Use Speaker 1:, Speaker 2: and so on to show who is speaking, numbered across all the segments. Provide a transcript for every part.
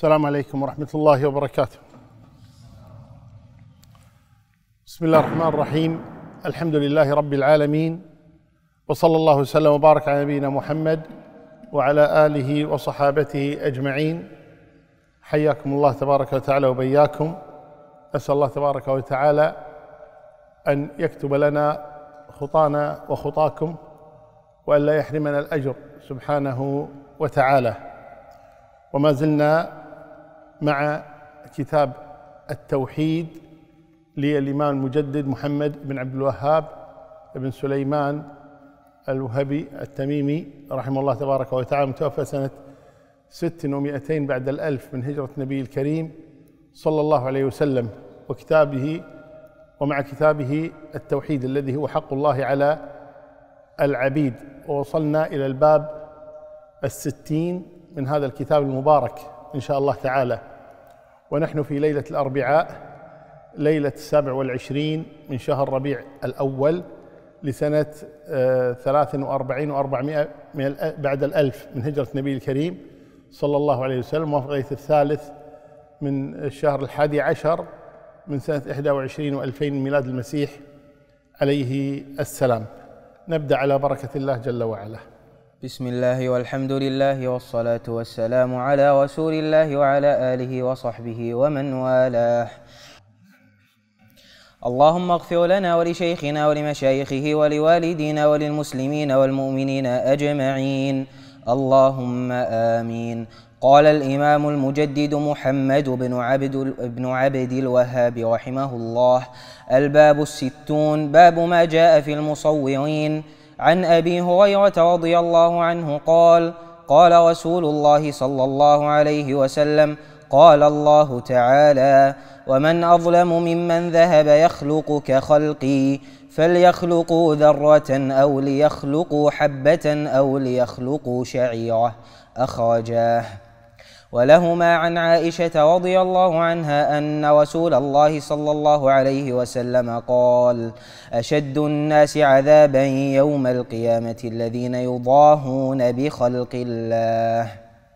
Speaker 1: السلام عليكم ورحمة الله وبركاته. بسم الله الرحمن الرحيم. الحمد لله رب العالمين، وصلى الله وسلم وبارك على نبينا محمد وعلى آله وصحابته أجمعين. حياكم الله تبارك وتعالى وبياكم. أسأل الله تبارك وتعالى أن يكتب لنا خطانا وخطاكم، وأن لا يحرمنا الأجر سبحانه وتعالى. وما زلنا مع كتاب التوحيد للإمام المجدد محمد بن عبد الوهاب بن سليمان الوهبي التميمي رحمه الله تبارك وتعالى، متوفى سنة 600 بعد الألف من هجرة النبي الكريم صلى الله عليه وسلم، ومع كتابه التوحيد الذي هو حق الله على العبيد. ووصلنا إلى الباب 60 من هذا الكتاب المبارك إن شاء الله تعالى، ونحن في ليلة الأربعاء، ليلة 27 من شهر ربيع الأول لسنة 43 و400 بعد الألف من هجرة النبي الكريم صلى الله عليه وسلم، موافق الثالث من الشهر 11 من سنة 21 و2000 من ميلاد المسيح عليه السلام. نبدأ على بركة الله جل وعلا.
Speaker 2: بسم الله والحمد لله والصلاة والسلام على رسول الله وعلى آله وصحبه ومن والاه. اللهم اغفر لنا ولشيخنا ولمشايخه ولوالدينا وللمسلمين والمؤمنين أجمعين، اللهم آمين. قال الإمام المجدد محمد بن عبد الوهاب رحمه الله: الباب 60، باب ما جاء في المصورين. عن أبي هريرة رضي الله عنه قال: قال رسول الله صلى الله عليه وسلم: قال الله تعالى: ومن أظلم ممن ذهب يخلق كخلقي، فليخلقوا ذرة أو ليخلقوا حبة أو ليخلقوا شعيرة. أخرجاه. ولهما عن عائشة رضي الله عنها أن رسول الله صلى الله عليه وسلم قال: أشد الناس عذابا يوم القيامة الذين يضاهون بخلق الله.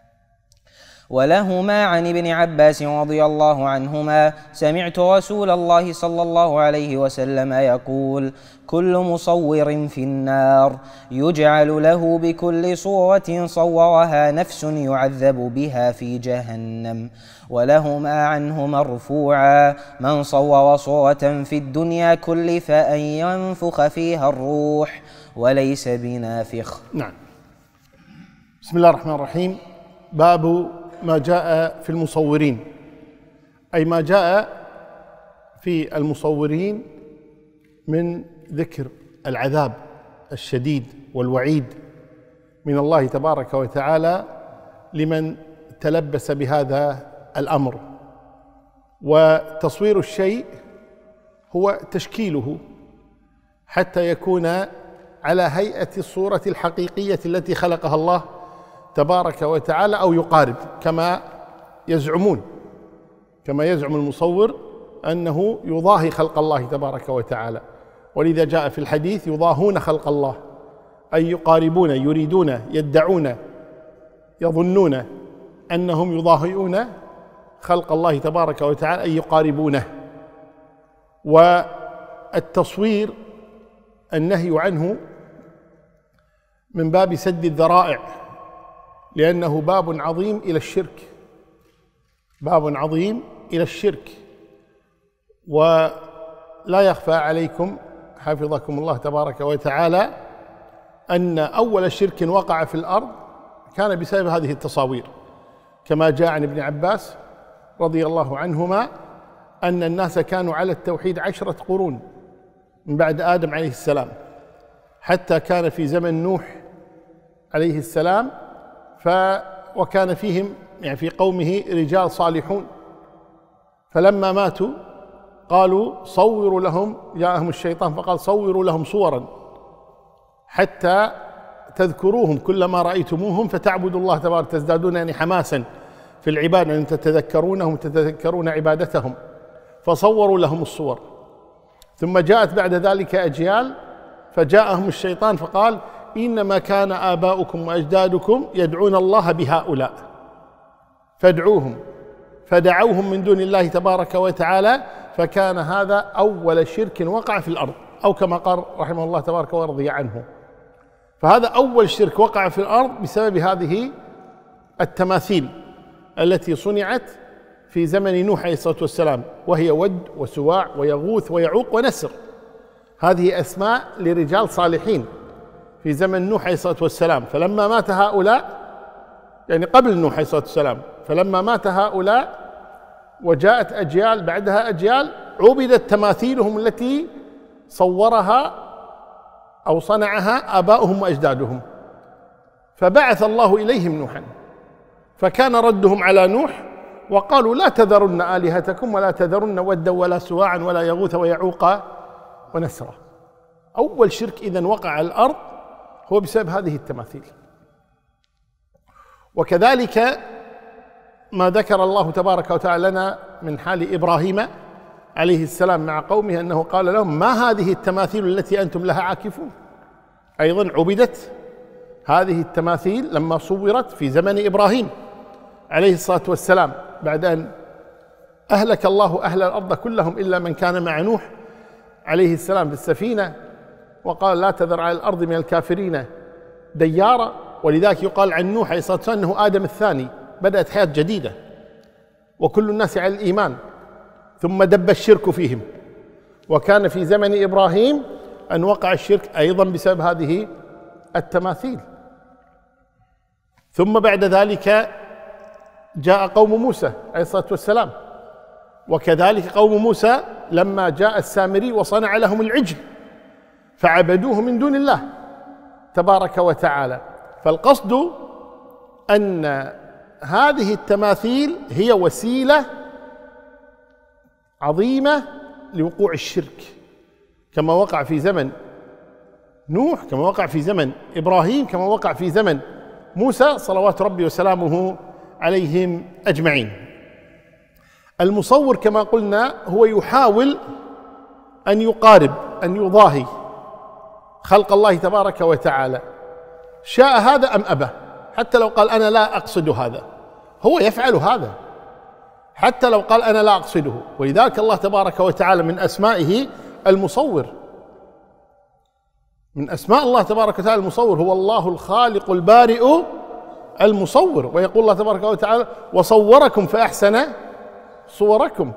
Speaker 2: ولهما عن ابن عباس رضي الله عنهما: سمعت رسول الله صلى الله عليه وسلم يقول: كل مصور في النار، يجعل له بكل صورة صورها نفس يعذب بها في جهنم. ولهما عنه مرفوعا: من صور صورة في الدنيا كلف أن ينفخ فيها الروح وليس بنافخ.
Speaker 1: نعم. بسم الله الرحمن الرحيم. باب ما جاء في المصورين، أي ما جاء في المصورين من ذكر العذاب الشديد والوعيد من الله تبارك وتعالى لمن تلبس بهذا الأمر. وتصوير الشيء هو تشكيله حتى يكون على هيئة الصورة الحقيقية التي خلقها الله تبارك وتعالى، أو يقارب كما يزعم المصور أنه يضاهي خلق الله تبارك وتعالى. ولذا جاء في الحديث: يضاهون خلق الله، أي يقاربون، يريدون، يدعون، يظنون أنهم يضاهئون خلق الله تبارك وتعالى، أي يقاربونه. والتصوير النهي عنه من باب سد الذرائع، لأنه باب عظيم إلى الشرك. ولا يخفى عليكم حفظكم الله تبارك وتعالى أن أول شرك وقع في الأرض كان بسبب هذه التصاوير، كما جاء عن ابن عباس رضي الله عنهما أن الناس كانوا على التوحيد 10 قرون من بعد آدم عليه السلام، حتى كان في زمن نوح عليه السلام وكان فيهم في قومه رجال صالحون، فلما ماتوا قالوا صوروا لهم، جاءهم الشيطان فقال صوروا لهم صورا حتى تذكروهم كلما رأيتموهم فتعبدوا الله تبارك، تزدادون حماسا في العبادة، أن تتذكرونهم تتذكرون عبادتهم، فصوروا لهم الصور. ثم جاءت بعد ذلك أجيال فجاءهم الشيطان فقال: إنما كان آباؤكم وأجدادكم يدعون الله بهؤلاء فادعوهم، فدعوهم من دون الله تبارك وتعالى، فكان هذا أول شرك وقع في الأرض، أو كما قال رحمه الله تبارك ورضي عنه. فهذا أول شرك وقع في الأرض بسبب هذه التماثيل التي صنعت في زمن نوح عليه الصلاة والسلام، وهي ود وسواع ويغوث ويعوق ونسر. هذه أسماء لرجال صالحين في زمن نوح عليه الصلاة والسلام. فلما مات هؤلاء، يعني قبل نوح عليه الصلاة والسلام، فلما مات هؤلاء وجاءت أجيال بعدها أجيال، عبدت تماثيلهم التي صورها أو صنعها آباؤهم وأجدادهم. فبعث الله إليهم نوحا، فكان ردهم على نوح وقالوا: لا تذرن آلهتكم ولا تذرن ودا ولا سواعا ولا يغوث ويعوق ونسرا. أول شرك إذن وقع على الأرض هو بسبب هذه التماثيل. وكذلك ما ذكر الله تبارك وتعالى لنا من حال إبراهيم عليه السلام مع قومه، أنه قال لهم: ما هذه التماثيل التي أنتم لها عاكفون؟ أيضا عبدت هذه التماثيل لما صورت في زمن إبراهيم عليه الصلاة والسلام، بعد أن أهلك الله أهل الأرض كلهم إلا من كان مع نوح عليه السلام في السفينة، وقال: لا تذر على الأرض من الكافرين ديارا. ولذلك يقال عن نوح عليه الصلاة والسلام أنه آدم الثاني، بدأت حياة جديدة وكل الناس على الإيمان، ثم دب الشرك فيهم. وكان في زمن إبراهيم أن وقع الشرك أيضا بسبب هذه التماثيل. ثم بعد ذلك جاء قوم موسى عليه الصلاة والسلام، وكذلك قوم موسى لما جاء السامري وصنع لهم العجل فعبدوه من دون الله تبارك وتعالى. فالقصد أن هذه التماثيل هي وسيلة عظيمة لوقوع الشرك، كما وقع في زمن نوح، كما وقع في زمن إبراهيم، كما وقع في زمن موسى صلوات ربي وسلامه عليهم أجمعين. المصور كما قلنا هو يحاول أن يقارب، أن يضاهي خلق الله تبارك وتعالى، شاء هذا أم أبى. حتى لو قال: أنا لا أقصد هذا، هو يفعل هذا حتى لو قال: أنا لا أقصده. ولذلك الله تبارك وتعالى من أسمائه المصور، من أسماء الله تبارك وتعالى المصور، هو الله الخالق البارئ المصور. ويقول الله تبارك وتعالى: وصوركم فأحسن صوركم.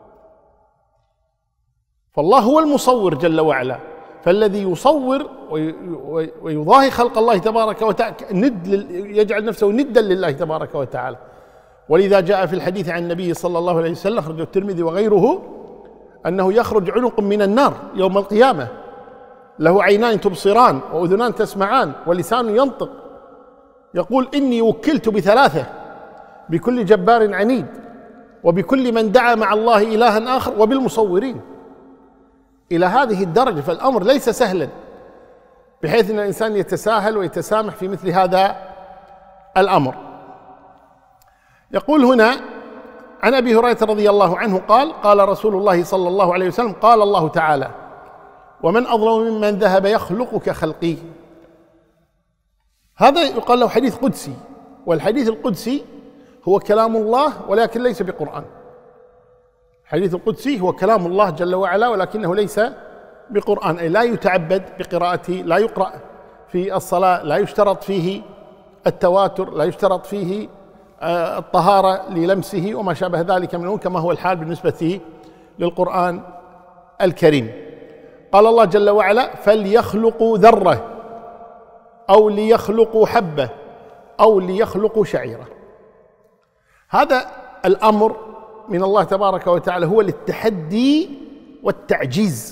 Speaker 1: فالله هو المصور جل وعلا، فالذي يصور ويضاهي خلق الله تبارك وتعالى يجعل نفسه ندا لله تبارك وتعالى. ولذا جاء في الحديث عن النبي صلى الله عليه وسلم، أخرجه الترمذي وغيره، أنه يخرج عنق من النار يوم القيامة، له عينان تبصران وأذنان تسمعان ولسان ينطق، يقول: إني وكلت بثلاثة: بكل جبار عنيد، وبكل من دعا مع الله إلها آخر، وبالمصورين. إلى هذه الدرجة. فالأمر ليس سهلا بحيث أن الإنسان يتساهل ويتسامح في مثل هذا الأمر. يقول هنا عن أبي هريرة رضي الله عنه قال: قال رسول الله صلى الله عليه وسلم: قال الله تعالى: ومن أظلم ممن ذهب يخلق كخلقي. هذا يقال له حديث قدسي، والحديث القدسي هو كلام الله ولكن ليس بقرآن. الحديث القدسي هو كلام الله جل وعلا ولكنه ليس بقرآن، أي لا يتعبد بقراءته، لا يقرأ في الصلاة، لا يشترط فيه التواتر، لا يشترط فيه الطهارة للمسه وما شابه ذلك منه، كما هو الحال بالنسبة للقرآن الكريم. قال الله جل وعلا: فليخلقوا ذرة أو ليخلقوا حبة أو ليخلقوا شعيرة. هذا الأمر من الله تبارك وتعالى هو للتحدي والتعجيز.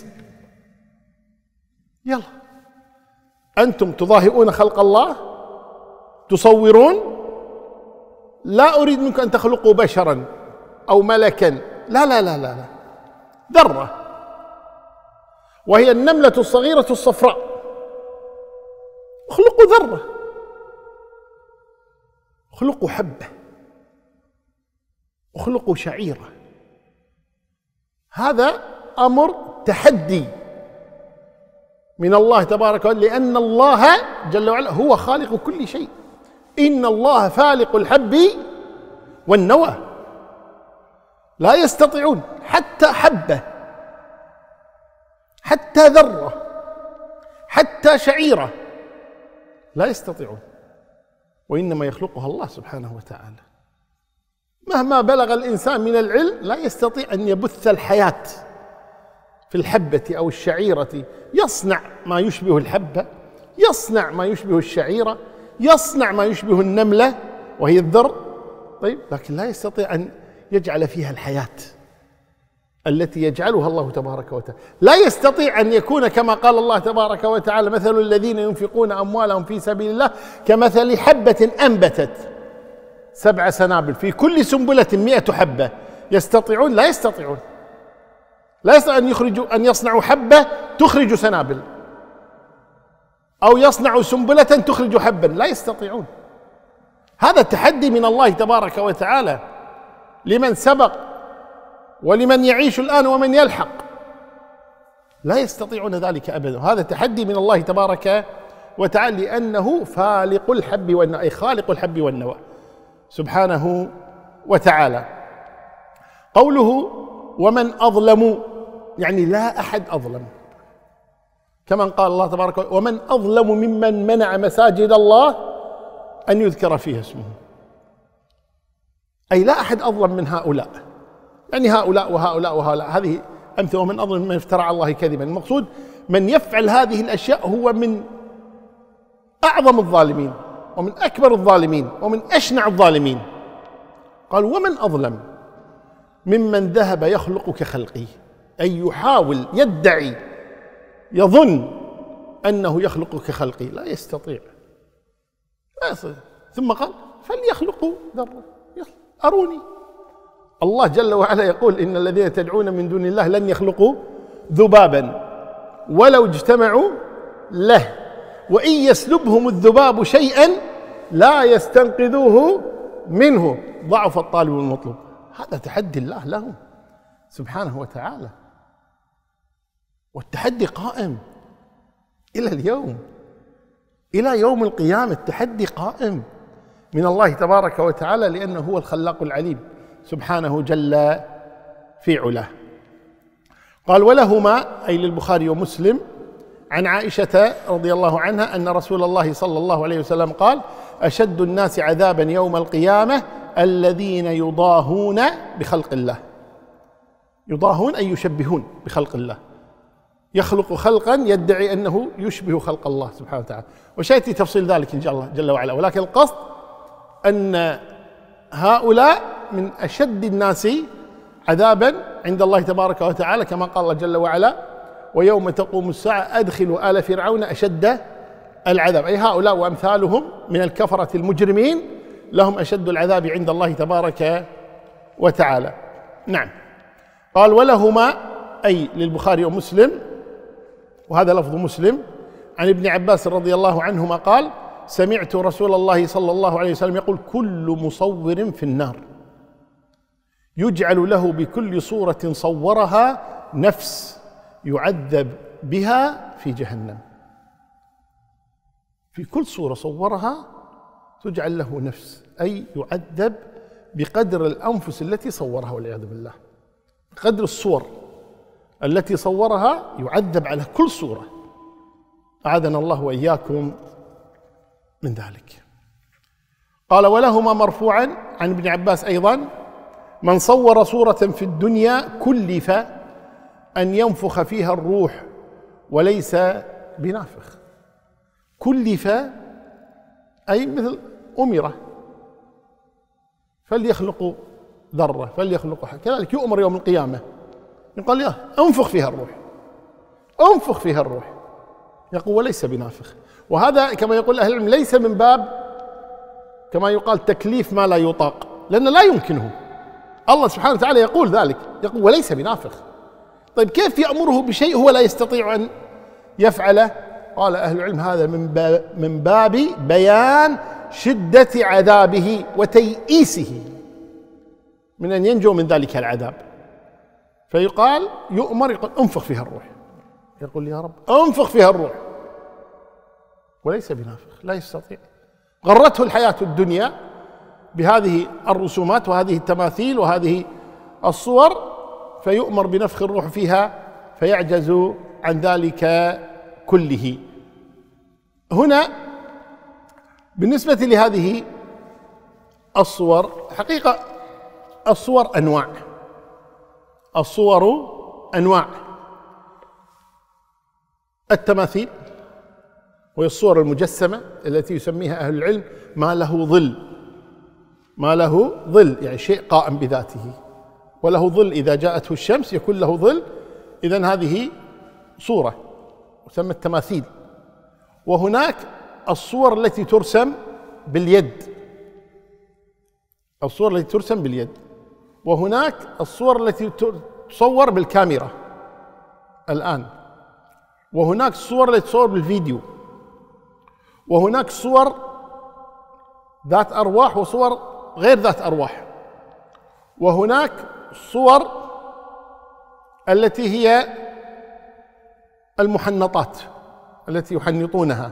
Speaker 1: يلا أنتم تضاهئون خلق الله، تصورون، لا أريد منكم أن تخلقوا بشرا أو ملكا، لا لا لا لا, لا. ذرة، وهي النملة الصغيرة الصفراء، اخلقوا ذرة، اخلقوا حبة، اخلقوا شعيرة. هذا أمر تحدي من الله تبارك وتعالى، لأن الله جل وعلا هو خالق كل شيء. إن الله فالق الحب والنوى. لا يستطيعون، حتى حبة، حتى ذرة، حتى شعيرة لا يستطيعون، وإنما يخلقها الله سبحانه وتعالى. مهما بلغ الإنسان من العلم لا يستطيع أن يبث الحياة في الحبة أو الشعيرة. يصنع ما يشبه الحبة، يصنع ما يشبه الشعيرة، يصنع ما يشبه النملة وهي الذر، طيب، لكن لا يستطيع أن يجعل فيها الحياة التي يجعلها الله تبارك وتعالى. لا يستطيع أن يكون كما قال الله تبارك وتعالى: مثل الذين ينفقون أموالهم في سبيل الله كمثل حبة أنبتت 7 سنابل في كل سنبلة 100 حبة. يستطيعون؟ لا يستطيعون. لا يستطيعون أن يصنعوا حبة تخرج سنابل، أو يصنعوا سنبلة تخرج حبا، لا يستطيعون. هذا تحدي من الله تبارك وتعالى لمن سبق ولمن يعيش الآن ومن يلحق. لا يستطيعون ذلك أبدا. هذا تحدي من الله تبارك وتعالى، لأنه فالق الحب والنوى، أي خالق الحب والنوى سبحانه وتعالى. قوله ومن أظلم، يعني لا أحد أظلم، كما قال الله تبارك وتعالى: ومن أظلم ممن منع مساجد الله أن يذكر فيها اسمه. أي لا أحد أظلم من هؤلاء، يعني هؤلاء وهؤلاء وهؤلاء، هذه أمثلة. ومن أظلم ممن افترى على الله كذبا. المقصود من يفعل هذه الأشياء هو من أعظم الظالمين ومن أكبر الظالمين ومن أشنع الظالمين. قال: ومن أظلم ممن ذهب يخلق كخلقي، أي يحاول، يدعي، يظن أنه يخلق كخلقي. لا يستطيع، لا يستطيع. ثم قال: فليخلقوا ذرة، أروني. الله جل وعلا يقول: إن الذين تدعون من دون الله لن يخلقوا ذبابا ولو اجتمعوا له، وإن يسلبهم الذباب شيئا لا يستنقذوه منه، ضعف الطالب والمطلوب. هذا تحدي الله لهم سبحانه وتعالى، والتحدي قائم إلى اليوم، إلى يوم القيامة. التحدي قائم من الله تبارك وتعالى، لأنه هو الخلاق العليم سبحانه جل في علاه. قال: ولهما، أي للبخاري ومسلم، عن عائشة رضي الله عنها أن رسول الله صلى الله عليه وسلم قال: أشد الناس عذابا يوم القيامة الذين يضاهون بخلق الله. يضاهون أي يشبهون بخلق الله، يخلق خلقا يدعي أنه يشبه خلق الله سبحانه وتعالى، وسيأتي تفصيل ذلك إن شاء الله جل وعلا. ولكن القصد أن هؤلاء من أشد الناس عذابا عند الله تبارك وتعالى، كما قال الله جل وعلا: ويوم تقوم الساعة أدخلوا آل فرعون أشد العذاب. أي هؤلاء وأمثالهم من الكفرة المجرمين لهم أشد العذاب عند الله تبارك وتعالى. نعم. قال: ولهما، أي للبخاري ومسلم، وهذا لفظ مسلم، عن ابن عباس رضي الله عنهما قال: سمعت رسول الله صلى الله عليه وسلم يقول: كل مصور في النار يجعل له بكل صورة صورها نفس يعذب بها في جهنم. في كل صورة صورها تجعل له نفس، أي يعذب بقدر الأنفس التي صورها والعياذ بالله، بقدر الصور التي صورها يعذب على كل صورة. أعاذنا الله وإياكم من ذلك. قال: ولهما مرفوعا عن ابن عباس أيضا: من صور صورة في الدنيا كلف أن ينفخ فيها الروح وليس بنافخ. كلف أي مثل أمره، فليخلقوا ذرة، فليخلقوا كذلك يؤمر يوم القيامة، يقول: يا انفخ فيها الروح، انفخ فيها الروح، يقول: وليس بنافخ. وهذا كما يقول أهل العلم ليس من باب كما يقال تكليف ما لا يطاق، لأن لا يمكنه. الله سبحانه وتعالى يقول ذلك، يقول: وليس بنافخ. طيب كيف يأمره بشيء هو لا يستطيع أن يفعله؟ قال أهل العلم: هذا من باب بيان شدة عذابه وتيئيسه من أن ينجو من ذلك العذاب. فيقال يؤمر، يقول: انفخ فيها الروح، يقول: يا رب انفخ فيها الروح، وليس بنافخ، لا يستطيع. غرته الحياة الدنيا بهذه الرسومات وهذه التماثيل وهذه الصور فيؤمر بنفخ الروح فيها فيعجز عن ذلك كله. هنا بالنسبة لهذه الصور، حقيقة الصور أنواع، الصور أنواع. التماثيل وهي الصور المجسمة التي يسميها أهل العلم ما له ظل، ما له ظل يعني شيء قائم بذاته وله ظل، إذا جاءته الشمس يكون له ظل، إذن هذه صورة تسمى التماثيل. وهناك الصور التي ترسم باليد، الصور التي ترسم باليد، وهناك الصور التي تصور بالكاميرا الآن، وهناك الصور التي تصور بالفيديو، وهناك صور ذات أرواح وصور غير ذات أرواح، وهناك صور التي هي المحنطات التي يحنطونها.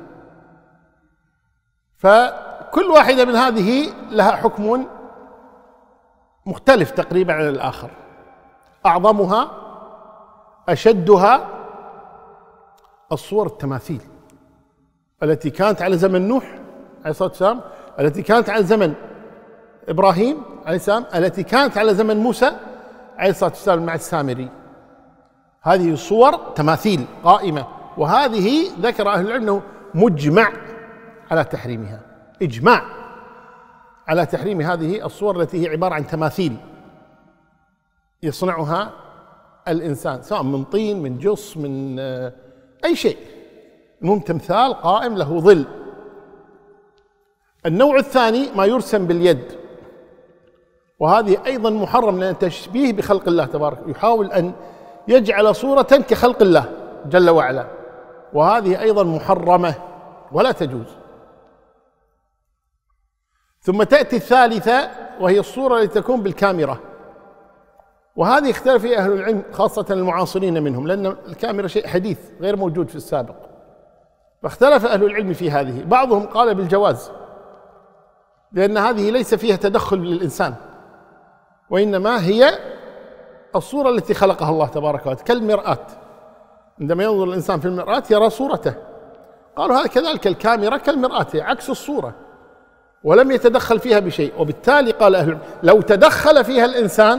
Speaker 1: فكل واحدة من هذه لها حكم مختلف تقريبا عن الآخر. أعظمها أشدها الصور التماثيل التي كانت على زمن نوح عليه الصلاة والسلام، التي كانت على زمن إبراهيم عليه السلام، التي كانت على زمن موسى عليه الصلاة والسلام مع السامري. هذه صور تماثيل قائمة، وهذه ذكر أهل العلم أنه مجمع على تحريمها، إجماع على تحريم هذه الصور التي هي عبارة عن تماثيل يصنعها الإنسان، سواء من طين، من جص، من أي شيء، المهم تمثال قائم له ظل. النوع الثاني ما يرسم باليد، وهذه أيضا محرم لأن تشبيه بخلق الله تبارك، يحاول أن يجعل صورة كخلق الله جل وعلا، وهذه أيضا محرمة ولا تجوز. ثم تأتي الثالثة وهي الصورة التي تكون بالكاميرا، وهذه اختلف فيها أهل العلم خاصة المعاصرين منهم، لأن الكاميرا شيء حديث غير موجود في السابق، فاختلف أهل العلم في هذه. بعضهم قال بالجواز لأن هذه ليس فيها تدخل للإنسان، وإنما هي الصورة التي خلقها الله تبارك وتعالى كالمرآة، عندما ينظر الإنسان في المرآة يرى صورته. قالوا هذا كذلك الكاميرا كالمرآة عكس الصورة، ولم يتدخل فيها بشيء. وبالتالي قال أهل العلم لو تدخل فيها الإنسان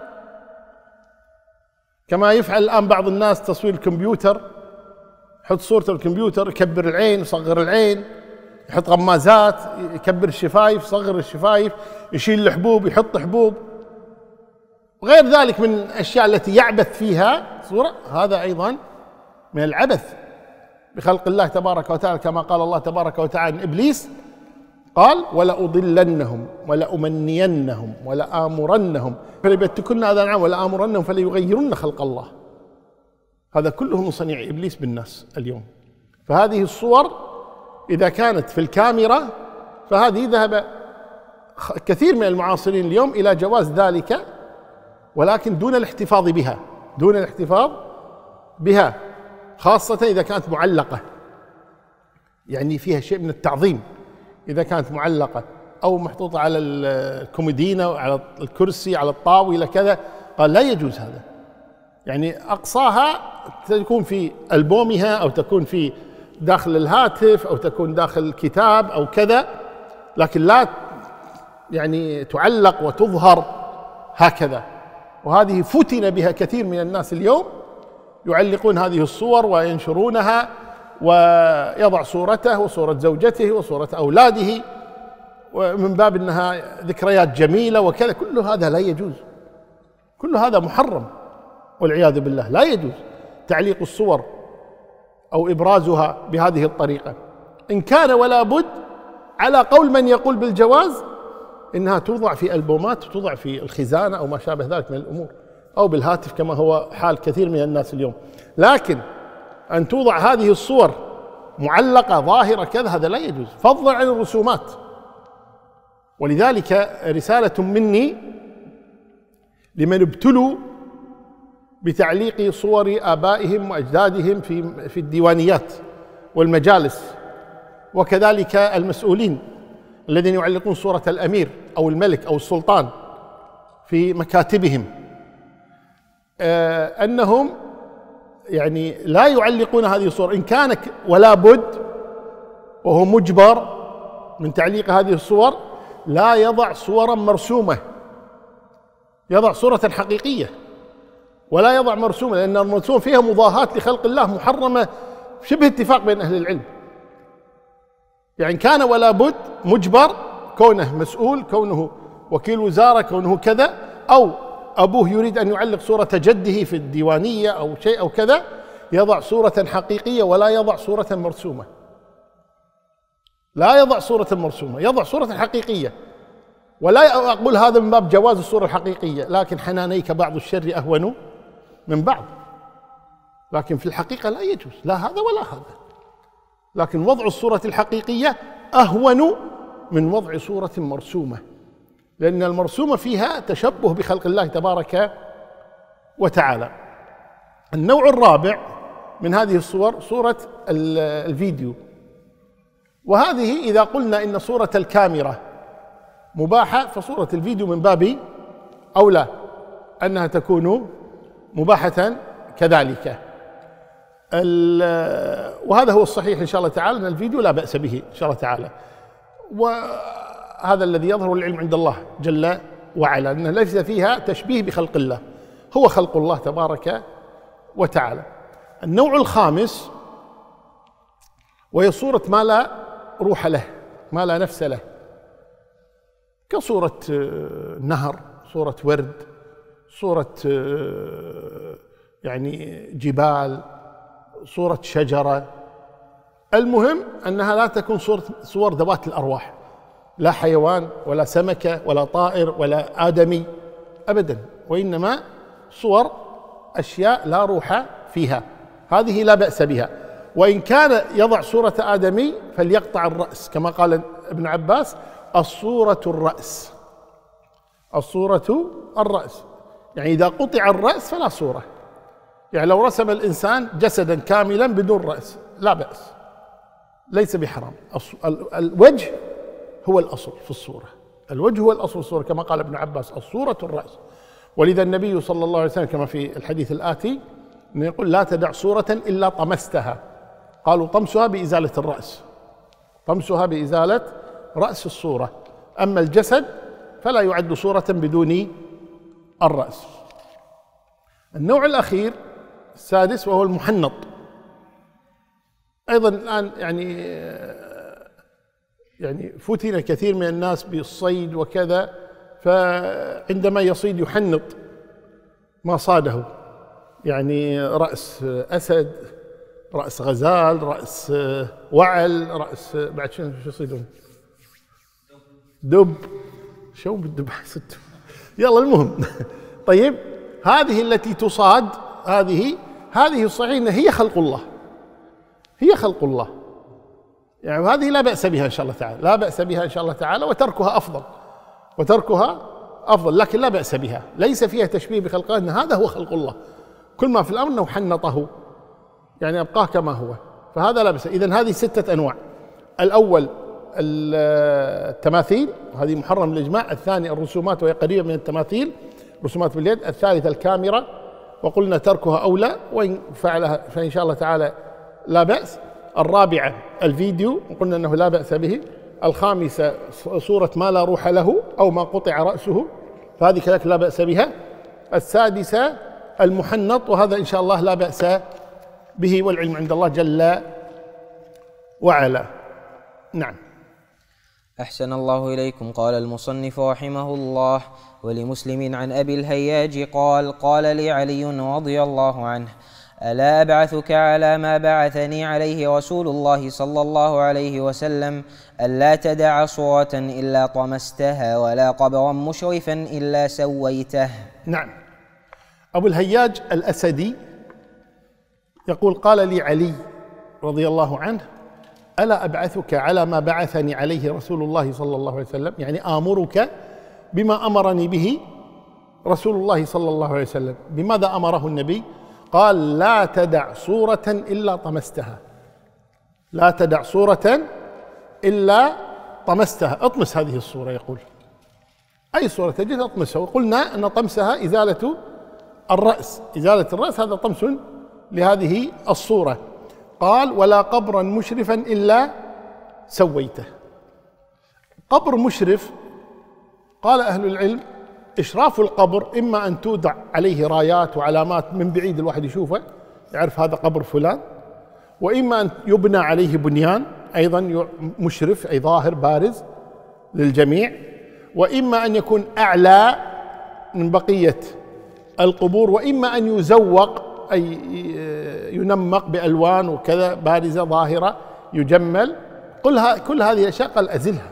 Speaker 1: كما يفعل الآن بعض الناس، تصوير الكمبيوتر، يحط صورة الكمبيوتر، يكبر العين، يصغر العين، يحط غمازات، يكبر الشفايف، يصغر الشفايف، يشيل الحبوب، يحط حبوب، وغير ذلك من الأشياء التي يعبث فيها صورة، هذا أيضا من العبث بخلق الله تبارك وتعالى، كما قال الله تبارك وتعالى عن إبليس قال ولأضلنهم ولأمنينهم ولآمرنهم فليبتكن آذان الأنعام ولآمرنهم فليغيرن خلق الله. هذا كله من صنيع إبليس بالناس اليوم. فهذه الصور إذا كانت في الكاميرا فهذه ذهب كثير من المعاصرين اليوم إلى جواز ذلك، ولكن دون الاحتفاظ بها، دون الاحتفاظ بها، خاصة إذا كانت معلقة، يعني فيها شيء من التعظيم. إذا كانت معلقة أو محطوطة على الكومودينة وعلى الكرسي على الطاولة كذا، قال لا يجوز هذا. يعني أقصاها تكون في ألبومها أو تكون في داخل الهاتف أو تكون داخل كتاب أو كذا، لكن لا يعني تعلق وتظهر هكذا. وهذه فتن بها كثير من الناس اليوم، يعلقون هذه الصور وينشرونها، ويضع صورته وصورة زوجته وصورة أولاده ومن باب أنها ذكريات جميلة وكذا. كل هذا لا يجوز، كل هذا محرم والعياذ بالله. لا يجوز تعليق الصور أو إبرازها بهذه الطريقة. إن كان ولا بد على قول من يقول بالجواز إنها توضع في ألبومات وتوضع في الخزانة أو ما شابه ذلك من الأمور، أو بالهاتف كما هو حال كثير من الناس اليوم. لكن أن توضع هذه الصور معلقة ظاهرة كذا، هذا لا يجوز، فضلا عن الرسومات. ولذلك رسالة مني لمن ابتلوا بتعليق صور آبائهم وأجدادهم في الديوانيات والمجالس، وكذلك المسؤولين الذين يعلقون صورة الأمير أو الملك أو السلطان في مكاتبهم أنهم يعني لا يعلقون هذه الصور إن كان ولا بد وهو مجبر من تعليق هذه الصور، لا يضع صورا مرسومة، يضع صورة حقيقية ولا يضع مرسومة، لأن المرسوم فيها مضاهاة لخلق الله محرمة شبه اتفاق بين أهل العلم. يعني كان ولا بد مجبر، كونه مسؤول، كونه وكيل وزارة، كونه كذا، أو أبوه يريد أن يعلق صورة جده في الديوانية أو شيء أو كذا، يضع صورة حقيقية ولا يضع صورة مرسومة، لا يضع صورة مرسومة، يضع صورة حقيقية. ولا أقول هذا من باب جواز الصورة الحقيقية، لكن حنانيك بعض الشر أهون من بعض، لكن في الحقيقة لا يجوز لا هذا ولا هذا، لكن وضع الصورة الحقيقية أهون من وضع صورة مرسومة، لأن المرسومة فيها تشبه بخلق الله تبارك وتعالى. النوع الرابع من هذه الصور صورة الفيديو، وهذه إذا قلنا إن صورة الكاميرا مباحة فصورة الفيديو من باب أولى أنها تكون مباحة كذلك. وهذا هو الصحيح إن شاء الله تعالى، أن الفيديو لا بأس به إن شاء الله تعالى، وهذا الذي يظهر العلم عند الله جل وعلا، أنه ليس فيها تشبيه بخلق الله، هو خلق الله تبارك وتعالى. النوع الخامس وهي صورة ما لا روح له، ما لا نفس له، كصورة نهر، صورة ورد، صورة يعني جبال، صورة شجرة. المهم أنها لا تكون صور ذوات الأرواح، لا حيوان ولا سمكة ولا طائر ولا آدمي أبدا، وإنما صور أشياء لا روح فيها، هذه لا بأس بها. وإن كان يضع صورة آدمي فليقطع الرأس، كما قال ابن عباس: الصورة الرأس، الصورة الرأس، يعني إذا قطع الرأس فلا صورة. يعني لو رسم الإنسان جسدا كاملا بدون رأس لا بأس، ليس بحرام. الوجه هو الأصل في الصورة، الوجه هو الأصل في الصورة، كما قال ابن عباس: الصورة الرأس. ولذا النبي صلى الله عليه وسلم كما في الحديث الآتي أنه يقول: لا تدع صورة إلا طمستها. قالوا: طمسها بإزالة الرأس، طمسها بإزالة رأس الصورة، أما الجسد فلا يعد صورة بدون الرأس. النوع الأخير السادس وهو المحنط، أيضا الآن يعني فتن كثير من الناس بالصيد وكذا، فعندما يصيد يحنط ما صاده، يعني رأس أسد، رأس غزال، رأس وعل، رأس بعد شو يصيدون؟ دب، شو بالدب حسدتم؟ يلا المهم طيب، هذه التي تصاد هذه الصحيح أنها هي خلق الله، هي خلق الله، يعني وهذه لا بأس بها إن شاء الله تعالى، لا بأس بها إن شاء الله تعالى، وتركها أفضل، وتركها أفضل، لكن لا بأس بها، ليس فيها تشبيه بخلق الله، أن هذا هو خلق الله، كل ما في الأمر أنه حنطه، يعني أبقاه كما هو، فهذا لا بأس. إذن هذه 6 أنواع: الأول التماثيل، وهذه محرم بالإجماع. الثاني الرسومات، وهي قريبة من التماثيل، رسومات باليد. الثالث الكاميرا، وقلنا تركها أولى، وإن فعلها فإن شاء الله تعالى لا بأس. الرابعة الفيديو، وقلنا أنه لا بأس به. الخامسة صورة ما لا روح له أو ما قطع رأسه، فهذه كذلك لا بأس بها. السادسة المحنط، وهذا إن شاء الله لا بأس به، والعلم عند الله جل وعلا. نعم.
Speaker 2: أحسن الله إليكم. قال المصنف رحمه الله: ولمسلم عن أبي الهياج قال: قال لي علي رضي الله عنه: ألا أبعثك على ما بعثني عليه رسول الله صلى الله عليه وسلم: ألا تدع صورة إلا طمستها، ولا قبرا مشرفا إلا سويته.
Speaker 1: نعم. أبو الهياج الأسدي يقول: قال لي علي رضي الله عنه: ألا أبعثك على ما بعثني عليه رسول الله صلى الله عليه وسلم، يعني آمرك بما أمرني به رسول الله صلى الله عليه وسلم. بماذا أمره النبي؟ قال: لا تدع صورة إلا طمستها، لا تدع صورة إلا طمستها، اطمس هذه الصورة. يقول: أي صورة تجد اطمسها، وقلنا أن طمسها إزالة الرأس، إزالة الرأس هذا طمس لهذه الصورة. قال ولا قبرا مشرفا إلا سويته. قبر مشرف، قال أهل العلم إشراف القبر إما أن تودع عليه رايات وعلامات من بعيد الواحد يشوفه يعرف هذا قبر فلان، وإما أن يبنى عليه بنيان أيضا مشرف أي ظاهر بارز للجميع، وإما أن يكون أعلى من بقية القبور، وإما أن يزوق أي ينمق بألوان وكذا بارزة ظاهرة يجمل. كل هذه الأشياء قال أزلها،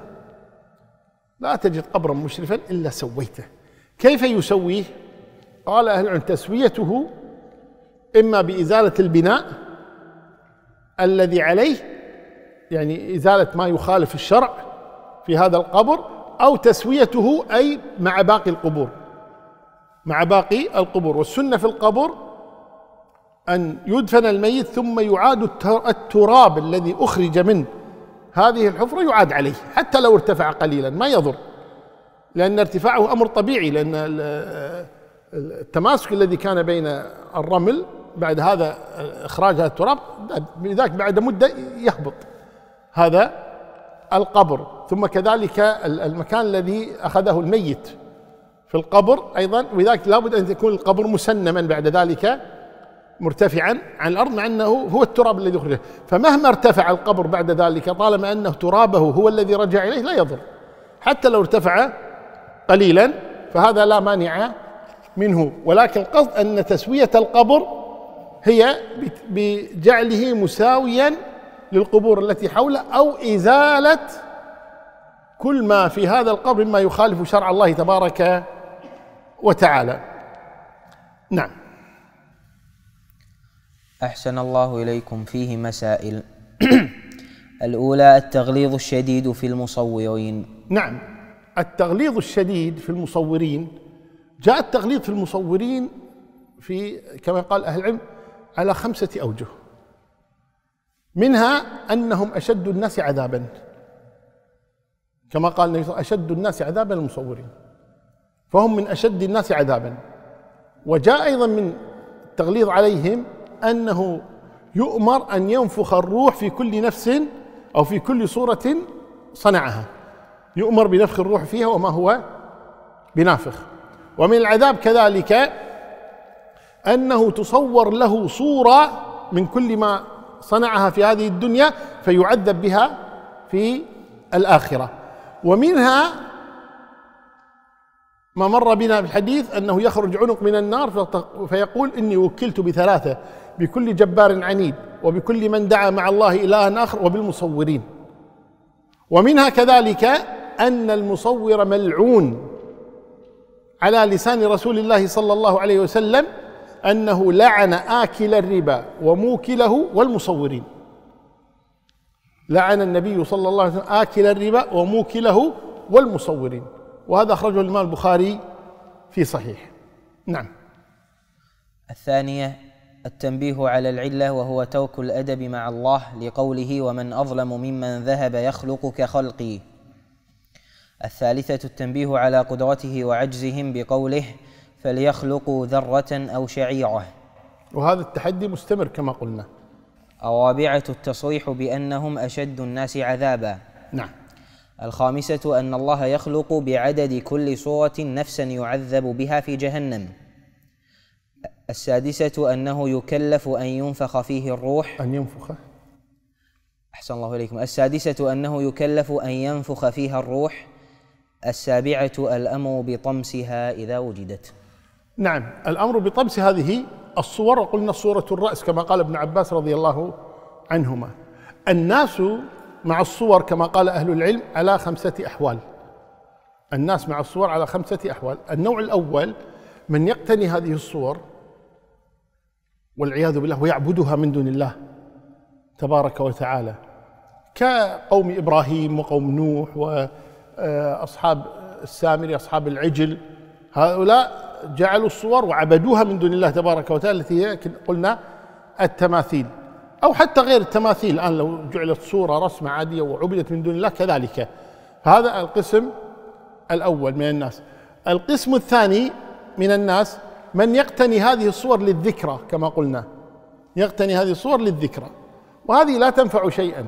Speaker 1: لا تجد قبرا مشرفا إلا سويته. كيف يسويه؟ قال أهل العلم تسويته إما بإزالة البناء الذي عليه، يعني إزالة ما يخالف الشرع في هذا القبر، أو تسويته أي مع باقي القبور، مع باقي القبور. والسنة في القبر أن يدفن الميت ثم يعاد التراب الذي أخرج من هذه الحفرة يعاد عليه حتى لو ارتفع قليلا ما يضر، لأن ارتفاعه أمر طبيعي، لأن التماسك الذي كان بين الرمل بعد هذا إخراج هذا التراب بذاك بعد مدة يهبط هذا القبر. ثم كذلك المكان الذي أخذه الميت في القبر أيضا، وذلك لابد أن يكون القبر مسنما بعد ذلك مرتفعا عن الأرض، مع أنه هو التراب الذي أخرجه. فمهما ارتفع القبر بعد ذلك طالما أنه ترابه هو الذي رجع إليه لا يضر، حتى لو ارتفع قليلا فهذا لا مانع منه. ولكن القصد أن تسوية القبر هي بجعله مساويا للقبور التي حوله، أو إزالة كل ما في هذا القبر مما يخالف شرع الله تبارك وتعالى. نعم.
Speaker 2: أحسن الله إليكم. فيه مسائل. الأولى التغليظ الشديد في المصورين.
Speaker 1: نعم، التغليظ الشديد في المصورين، جاء التغليظ في المصورين في كما قال أهل العلم على 5 أوجه، منها أنهم أشد الناس عذابا، كما قال النبي صلى الله عليه وسلم أشد الناس عذابا المصورين، فهم من أشد الناس عذابا. وجاء أيضا من التغليظ عليهم أنه يؤمر أن ينفخ الروح في كل نفس أو في كل صورة صنعها، يؤمر بنفخ الروح فيها وما هو بنافخ. ومن العذاب كذلك أنه تصور له صورة من كل ما صنعها في هذه الدنيا فيعذب بها في الآخرة. ومنها ما مر بنا بالحديث أنه يخرج عنق من النار فيقول إني وكلت ب3: بكل جبار عنيد، وبكل من دعا مع الله إلها آخر، وبالمصورين. ومنها كذلك أن المصور ملعون على لسان رسول الله صلى الله عليه وسلم أنه لعن آكل الربا وموكله والمصورين. لعن النبي صلى الله عليه وسلم آكل الربا وموكله والمصورين، وهذا أخرجه الإمام البخاري في صحيح. نعم.
Speaker 2: الثانية التنبيه على العلة، وهو ترك الأدب مع الله، لقوله ومن أظلم ممن ذهب يخلق كخلقي. الثالثة التنبيه على قدرته وعجزهم، بقوله فليخلقوا ذرة أو شعيرة،
Speaker 1: وهذا التحدي مستمر كما قلنا.
Speaker 2: الرابعة التصريح بأنهم أشد الناس عذابا.
Speaker 1: نعم.
Speaker 2: الخامسة أن الله يخلق بعدد كل صورة نفسا يعذب بها في جهنم. السادسة أنه يكلف أن ينفخ فيه الروح.
Speaker 1: أن ينفخ.
Speaker 2: أحسن الله إليكم. السادسة أنه يكلف أن ينفخ فيها الروح. السابعة الأمر بطمسها إذا وجدت.
Speaker 1: نعم، الأمر بطمس هذه الصور، وقلنا صورة الرأس كما قال ابن عباس رضي الله عنهما. الناس مع الصور كما قال أهل العلم على 5 أحوال. الناس مع الصور على 5 أحوال. النوع الأول من يقتني هذه الصور والعياذ بالله ويعبدها من دون الله تبارك وتعالى، كقوم إبراهيم وقوم نوح وأصحاب السامري أصحاب العجل. هؤلاء جعلوا الصور وعبدوها من دون الله تبارك وتعالى، التي هي قلنا التماثيل، أو حتى غير التماثيل. الآن لو جعلت صورة رسمة عادية وعبدت من دون الله كذلك. هذا القسم الأول من الناس. القسم الثاني من الناس من يقتني هذه الصور للذكرى كما قلنا، يقتني هذه الصور للذكرى، وهذه لا تنفع شيئا.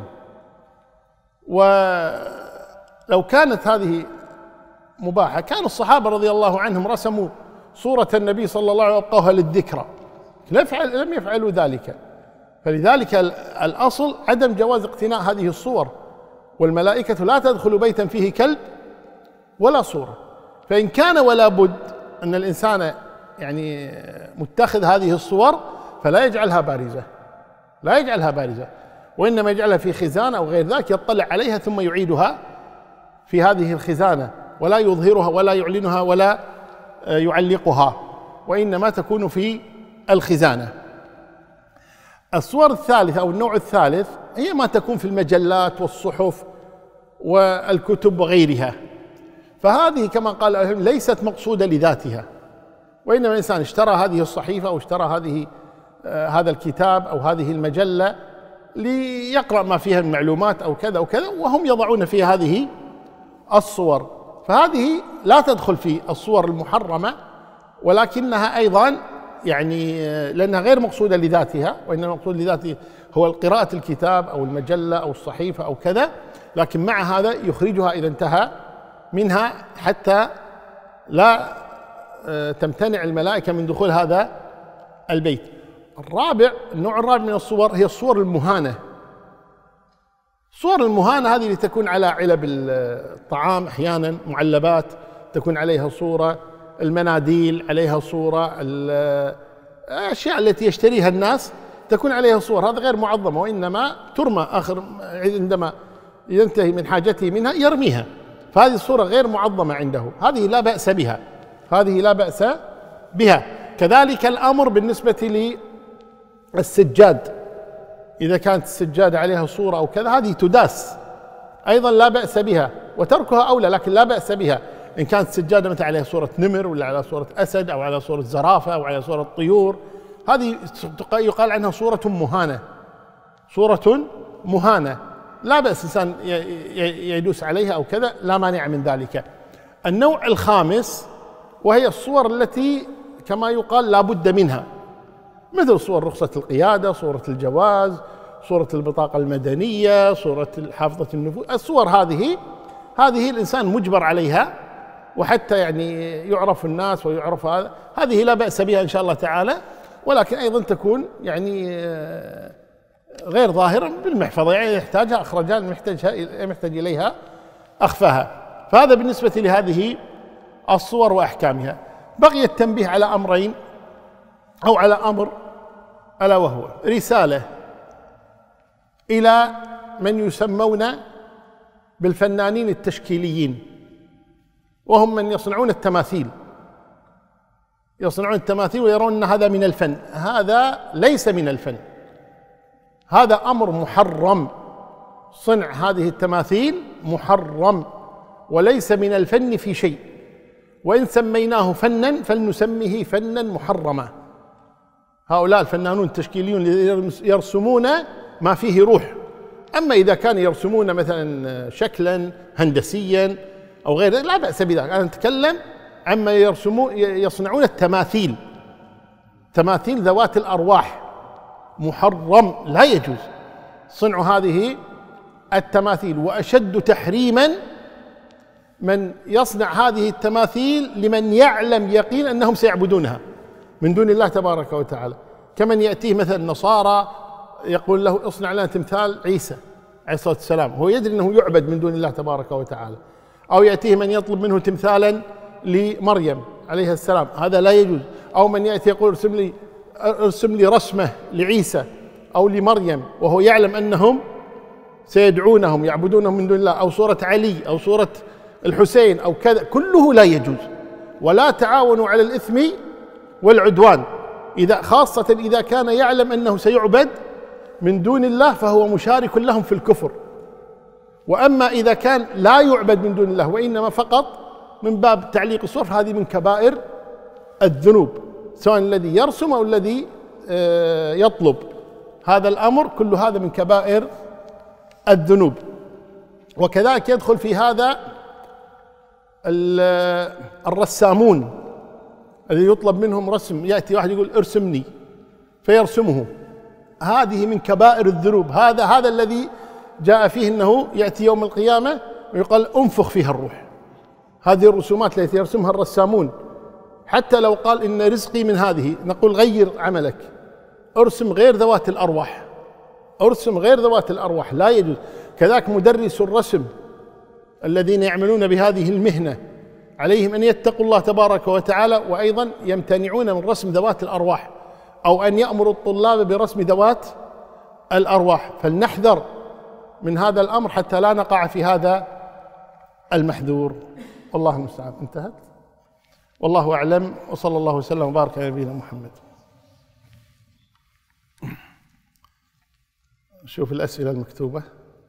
Speaker 1: ولو كانت هذه مباحة كان الصحابة رضي الله عنهم رسموا صورة النبي صلى الله عليه وسلم وابقوها للذكرى، لم يفعلوا ذلك. فلذلك الأصل عدم جواز اقتناء هذه الصور، والملائكة لا تدخل بيتا فيه كلب ولا صورة. فإن كان ولا بد أن الإنسان يعني متخذ هذه الصور فلا يجعلها بارزة، لا يجعلها بارزة، وإنما يجعلها في خزانة أو غير ذلك يطلع عليها ثم يعيدها في هذه الخزانة، ولا يظهرها ولا يعلنها ولا يعلقها، وإنما تكون في الخزانة. الصور الثالثة أو النوع الثالث هي ما تكون في المجلات والصحف والكتب وغيرها، فهذه كما قال العلم ليست مقصودة لذاتها، وإنما الإنسان اشترى هذه الصحيفة أو اشترى هذا الكتاب أو هذه المجلة ليقرأ ما فيها من معلومات أو كذا وكذا، وهم يضعون فيها هذه الصور، فهذه لا تدخل في الصور المحرمة، ولكنها أيضا يعني لأنها غير مقصودة لذاتها، وإنما المقصود لذاته هو قراءة الكتاب أو المجلة أو الصحيفة أو كذا، لكن مع هذا يخرجها إذا انتهى منها حتى لا تمتنع الملائكة من دخول هذا البيت. النوع الرابع من الصور هي الصور المهانة. الصور المهانة هذه اللي تكون على علب الطعام، أحيانا معلبات تكون عليها صورة، المناديل عليها صورة، الأشياء التي يشتريها الناس تكون عليها صور، هذا غير معظمة، وإنما ترمى عندما ينتهي من حاجته منها يرميها، فهذه الصورة غير معظمة عنده، هذه لا بأس بها، هذه لا بأس بها. كذلك الأمر بالنسبة للسجاد، إذا كانت السجادة عليها صورة أو كذا هذه تداس أيضا لا بأس بها، وتركها أولى، لكن لا بأس بها. إن كانت السجادة مثلا عليها صورة نمر ولا على صورة أسد أو على صورة زرافة أو على صورة طيور، هذه يقال عنها صورة مهانة، صورة مهانة لا بأس إنسان يدوس عليها أو كذا، لا مانع من ذلك. النوع الخامس وهي الصور التي كما يقال لا بد منها، مثل صور رخصة القيادة، صورة الجواز، صورة البطاقة المدنية، صورة حافظة النفوس. الصور هذه الإنسان مجبر عليها، وحتى يعني يعرف الناس ويعرف هذه لا بأس بها إن شاء الله تعالى، ولكن أيضا تكون يعني غير ظاهرة بالمحفظة، يعني يحتاجها أخرجها، محتاج إليها أخفاها. فهذا بالنسبة لهذه الصور وأحكامها. بقي التنبيه على أمرين أو على أمر، ألا وهو رسالة إلى من يسمون بالفنانين التشكيليين، وهم من يصنعون التماثيل، ويرون أن هذا من الفن. هذا ليس من الفن، هذا أمر محرم، صنع هذه التماثيل محرم وليس من الفن في شيء، وإن سميناه فنا فلنسميه فنا محرما. هؤلاء الفنانون التشكيليون يرسمون ما فيه روح، أما إذا كانوا يرسمون مثلا شكلا هندسيا أو غير لا بأس بذلك. أنا أتكلم عما يصنعون التماثيل، تماثيل ذوات الأرواح، محرم، لا يجوز صنع هذه التماثيل. وأشد تحريما من يصنع هذه التماثيل لمن يعلم يقين أنهم سيعبدونها من دون الله تبارك وتعالى، كمن يأتيه مثلا النصارى يقول له اصنع لنا تمثال عيسى عليه الصلاة والسلام، هو يدري أنه يعبد من دون الله تبارك وتعالى، أو يأتيه من يطلب منه تمثالا لمريم عليه السلام، هذا لا يجوز. أو من يأتي يقول ارسم لي رسمة لعيسى أو لمريم وهو يعلم أنهم سيدعونهم يعبدونهم من دون الله، أو صورة علي أو صورة الحسين أو كذا، كله لا يجوز. ولا تعاونوا على الإثم والعدوان، خاصة إذا كان يعلم أنه سيعبد من دون الله فهو مشارك لهم في الكفر. وأما إذا كان لا يعبد من دون الله وإنما فقط من باب تعليق الصور، هذه من كبائر الذنوب، سواء الذي يرسم أو الذي يطلب هذا الأمر، كل هذا من كبائر الذنوب. وكذلك يدخل في هذا الرسامون الذي يطلب منهم رسم، يأتي واحد يقول ارسمني فيرسمه، هذه من كبائر الذنوب. هذا الذي جاء فيه أنه يأتي يوم القيامة ويقال انفخ فيها الروح. هذه الرسومات التي يرسمها الرسامون، حتى لو قال إن رزقي من هذه، نقول غير عملك، ارسم غير ذوات الأرواح، ارسم غير ذوات الأرواح، لا يجوز. كذلك مدرس الرسم الذين يعملون بهذه المهنة عليهم أن يتقوا الله تبارك وتعالى، وأيضا يمتنعون من رسم ذوات الأرواح، أو أن يأمروا الطلاب برسم ذوات الأرواح. فلنحذر من هذا الأمر حتى لا نقع في هذا المحذور. والله المستعان. انتهت، والله أعلم، وصلى الله وسلم وبارك على نبينا محمد. شوف الأسئلة المكتوبة.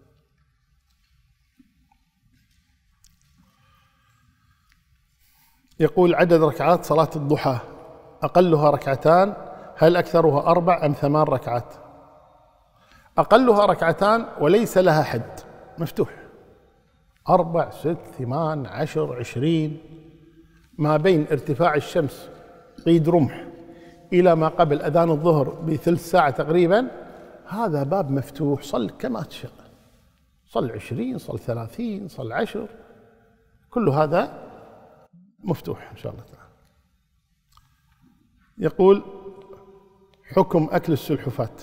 Speaker 1: يقول عدد ركعات صلاة الضحى أقلها ركعتان، هل أكثرها 4 أم 8 ركعات؟ أقلها ركعتان وليس لها حد، مفتوح، 4 6 8 10 20، ما بين ارتفاع الشمس قيد رمح إلى ما قبل أذان الظهر بثلث ساعة تقريبا، هذا باب مفتوح، صل كما تشاء، صل 20 صل 30 صل 10، كل هذا مفتوح إن شاء الله تعالى. يقول حكم أكل السلحفاة.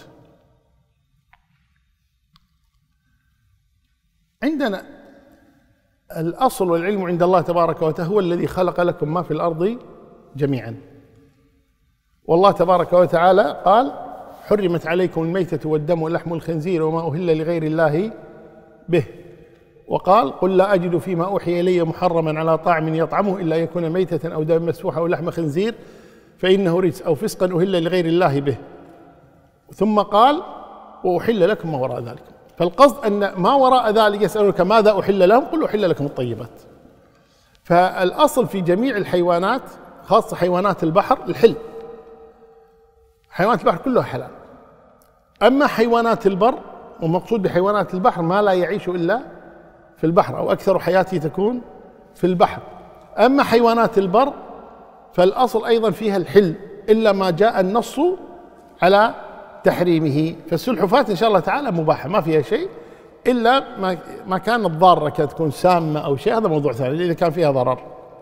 Speaker 1: عندنا الأصل والعلم عند الله تبارك وتعالى هو الذي خلق لكم ما في الأرض جميعا، والله تبارك وتعالى قال حرمت عليكم الميتة والدم ولحم الخنزير وما أهل لغير الله به، وقال قل لا أجد فيما أوحي إلي محرما على طاعم يطعمه إلا يكون ميتة أو دم مسفوحا أو لحم خنزير فإنه رجس أو فسقا أهل لغير الله به، ثم قال وأحل لكم ما وراء ذلك. فالقصد أن ما وراء ذلك يسألونك ماذا أحل لهم، قل أحل لكم الطيبات. فالأصل في جميع الحيوانات خاصة حيوانات البحر الحل، حيوانات البحر كلها حلال. أما حيوانات البر، ومقصود بحيوانات البحر ما لا يعيش إلا في البحر أو أكثر حياته تكون في البحر. أما حيوانات البر فالأصل أيضا فيها الحل إلا ما جاء النص على تحريمه. فالسلحفاة إن شاء الله تعالى مباحة ما فيها شيء، إلا ما كانت ضارة تكون سامة أو شيء، هذا موضوع ثاني إذا كان فيها ضرر.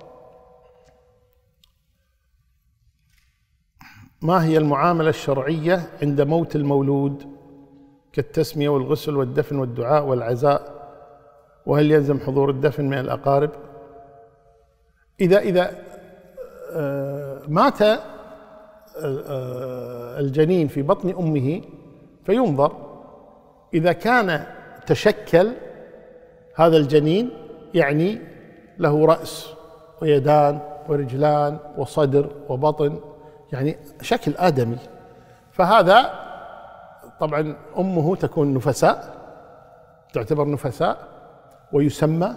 Speaker 1: ما هي المعاملة الشرعية عند موت المولود كالتسمية والغسل والدفن والدعاء والعزاء، وهل يلزم حضور الدفن من الأقارب؟ إذا مات الجنين في بطن أمه فينظر، إذا كان تشكل هذا الجنين يعني له رأس ويدان ورجلان وصدر وبطن، يعني شكل آدمي، فهذا طبعا أمه تكون نفساء، تعتبر نفساء ويسمى،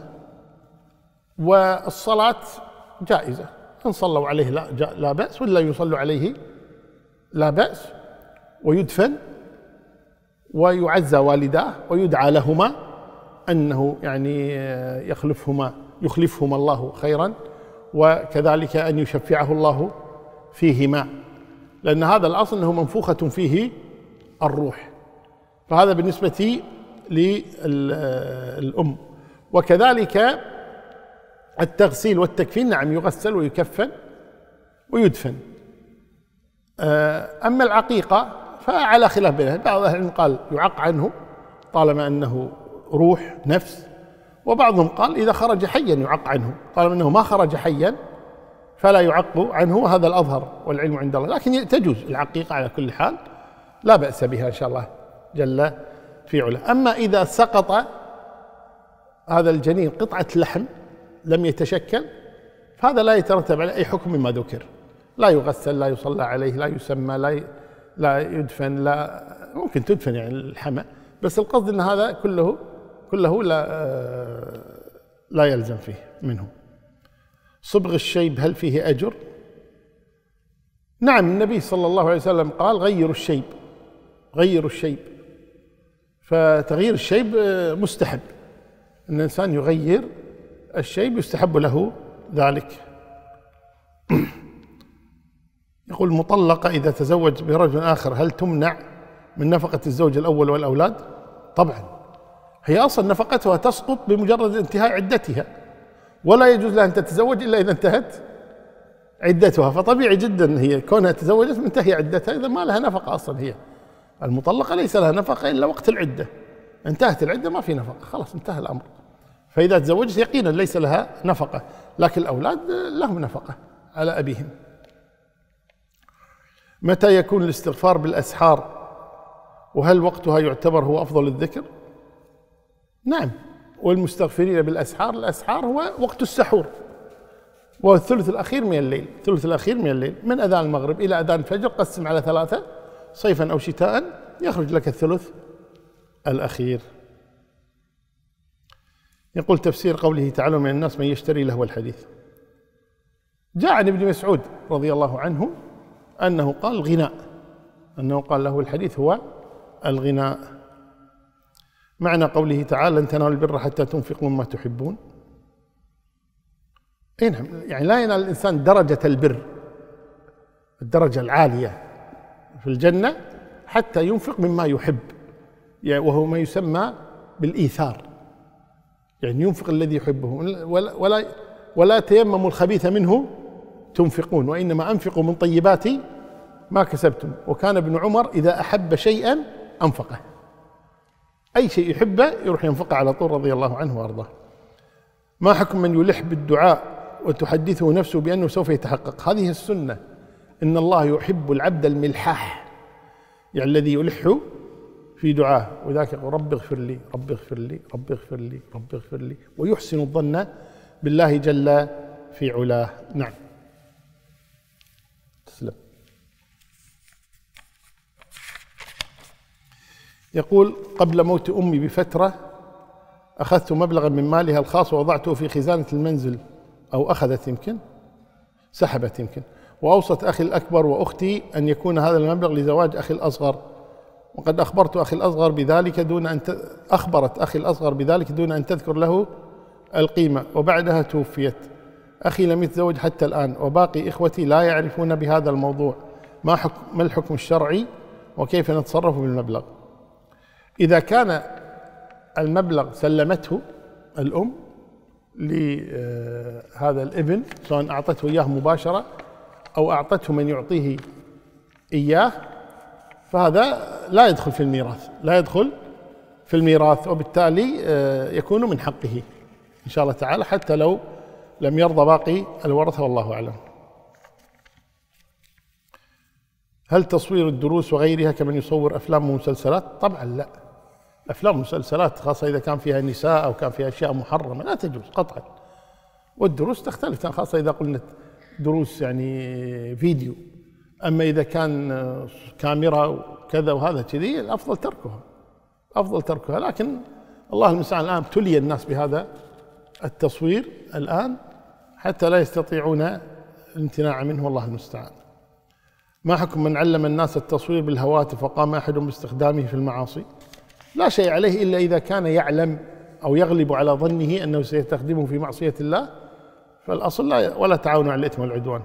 Speaker 1: والصلاة جائزة، إن صلوا عليه لا بأس، ولا يصلوا عليه لا بأس، ويدفن ويعزى والداه ويدعى لهما أنه يعني يخلفهما الله خيرا، وكذلك أن يشفعه الله فيهما، لأن هذا الأصل أنه منفوخة فيه الروح. فهذا بالنسبة للأم. وكذلك التغسيل والتكفين، نعم يغسل ويكفن ويدفن. أما العقيقة فعلى خلاف بينها، بعض أهل العلم قال يعق عنه طالما أنه روح نفس، وبعضهم قال إذا خرج حيا يعق عنه، طالما أنه ما خرج حيا فلا يعق عنه، وهذا الأظهر والعلم عند الله. لكن تجوز العقيقة على كل حال، لا بأس بها إن شاء الله جل في علاه. أما إذا سقط هذا الجنين قطعة لحم لم يتشكل فهذا لا يترتب عليه أي حكم مما ذكر، لا يغسل، لا يصلى عليه، لا يسمى، لا يدفن، لا ممكن تدفن يعني الحمى، بس القصد أن هذا كله لا يلزم فيه منه. صبغ الشيب هل فيه أجر؟ نعم، النبي صلى الله عليه وسلم قال غيروا الشيب، فتغيير الشيب مستحب، أن الإنسان يغير الشيب يستحب له ذلك. يقول المطلقة إذا تزوج برجل آخر هل تمنع من نفقة الزوج الأول والأولاد؟ طبعا، هي أصلا نفقتها تسقط بمجرد انتهاء عدتها، ولا يجوز لها أن تتزوج إلا إذا انتهت عدتها، فطبيعي جدا هي كونها تزوجت منتهي عدتها، إذا ما لها نفقة أصلا. هي المطلقة ليس لها نفقة إلا وقت العدة، انتهت العدة ما في نفقة، خلاص انتهى الأمر. فإذا تزوجت يقينا ليس لها نفقة، لكن الأولاد لهم نفقة على أبيهم. متى يكون الاستغفار بالأسحار؟ وهل وقتها يعتبر هو أفضل الذكر؟ نعم، والمستغفرين بالأسحار، الأسحار هو وقت السحور، والثلث الأخير من الليل، الثلث الأخير من الليل من أذان المغرب إلى أذان الفجر، قسم على 3 صيفا أو شتاء يخرج لك الثلث الأخير. يقول تفسير قوله تعالى من الناس من يشتري لهو الحديث. جاء عن ابن مسعود رضي الله عنه أنه قال الغناء، أنه قال له الحديث هو الغناء. معنى قوله تعالى لن تنالوا البر حتى تنفقوا مما تحبون. اي نعم، يعني لا ينال الإنسان درجة البر، الدرجة العالية في الجنة، حتى ينفق مما يحب، يعني وهو ما يسمى بالإيثار، يعني ينفق الذي يحبه. ولا تيمموا الخبيث منه تنفقون وإنما أنفقوا من طيبات ما كسبتم. وكان ابن عمر إذا أحب شيئا أنفقه، أي شيء يحبه يروح ينفقه على طول رضي الله عنه وأرضاه. ما حكم من يلح بالدعاء وتحدثه نفسه بأنه سوف يتحقق؟ هذه السنة، إن الله يحب العبد الملحاح، يعني الذي يلح في دعاه، وذاك يقول رب اغفر لي رب اغفر لي رب اغفر لي رب اغفر لي، ويحسن الظن بالله جل في علاه. نعم، تسلم. يقول قبل موت أمي بفترة أخذت مبلغا من مالها الخاص ووضعته في خزانة المنزل، أو أخذت يمكن، سحبت يمكن، وأوصت أخي الأكبر وأختي أن يكون هذا المبلغ لزواج أخي الأصغر، وقد أخبرت أخي الأصغر بذلك أخبرت أخي الأصغر بذلك دون أن تذكر له القيمة، وبعدها توفيت. أخي لم يتزوج حتى الآن، وباقي إخوتي لا يعرفون بهذا الموضوع، ما الحكم الشرعي وكيف نتصرف بالمبلغ؟ إذا كان المبلغ سلمته الأم لهذا الابن، سواء أعطته إياه مباشرة أو أعطته من يعطيه إياه، فهذا لا يدخل في الميراث، لا يدخل في الميراث، وبالتالي يكون من حقه إن شاء الله تعالى حتى لو لم يرضى باقي الورثة، والله أعلم. هل تصوير الدروس وغيرها كمن يصور أفلام ومسلسلات؟ طبعا لا، أفلام ومسلسلات خاصة إذا كان فيها نساء أو كان فيها أشياء محرمة لا تجوز قطعا، والدروس تختلف خاصة إذا قلنا دروس يعني فيديو، أما إذا كان كاميرا وكذا وهذا كذي الأفضل تركها، أفضل تركها. لكن الله المستعان الآن ابتلي الناس بهذا التصوير الآن حتى لا يستطيعون الامتناع منه، والله المستعان. ما حكم من علم الناس التصوير بالهواتف وقام أحد باستخدامه في المعاصي؟ لا شيء عليه إلا إذا كان يعلم أو يغلب على ظنه أنه سيستخدمه في معصية الله، فالأصل لا، ولا تعاونوا على الإثم والعدوان.